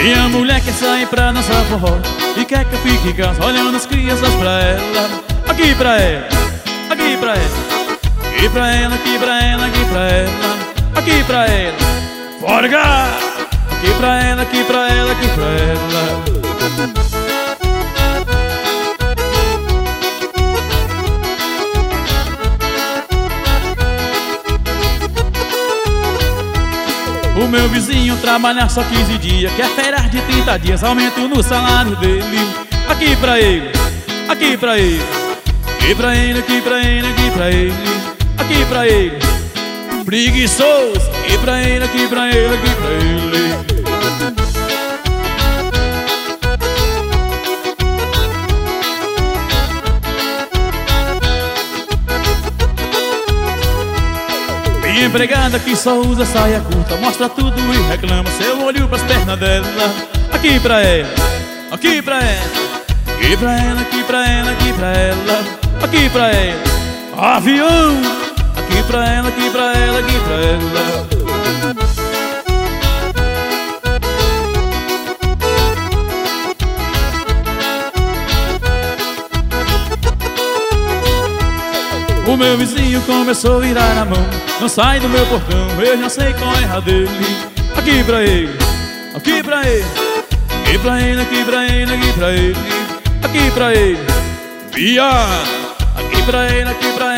Minha mulher quer sair pra dançar forró e quer que eu fique em casa olhando as crianças pra ela. Aqui pra ela, aqui pra ela, aqui pra ela, aqui pra ela, aqui pra ela, aqui pra ela, fora cá! Aqui pra ela, aqui pra ela, aqui pra ela. O meu vizinho trabalha só 15 dias, quer férias de 30 dias, aumento no salário dele. Aqui pra ele, aqui pra ele, aqui pra ele, aqui pra ele, aqui pra ele, aqui pra ele, preguiçoso. Aqui pra ele, aqui pra ele, aqui pra ele. Minha empregada que só usa saia curta, mostra tudo e reclama seu olho pras pernas dela. Aqui pra ela, aqui pra ela, aqui pra ela, aqui pra ela, aqui pra ela, aqui pra ela, avião. Aqui pra ela, aqui pra ela, aqui pra ela. O meu vizinho começou a virar a mão, não sai do meu portão, eu já sei qual é a errada dele. Aqui pra ele, aqui pra ele, aqui pra ele, aqui pra ele, aqui pra ele, aqui pra ele, viado. Aqui pra ele, aqui pra ele.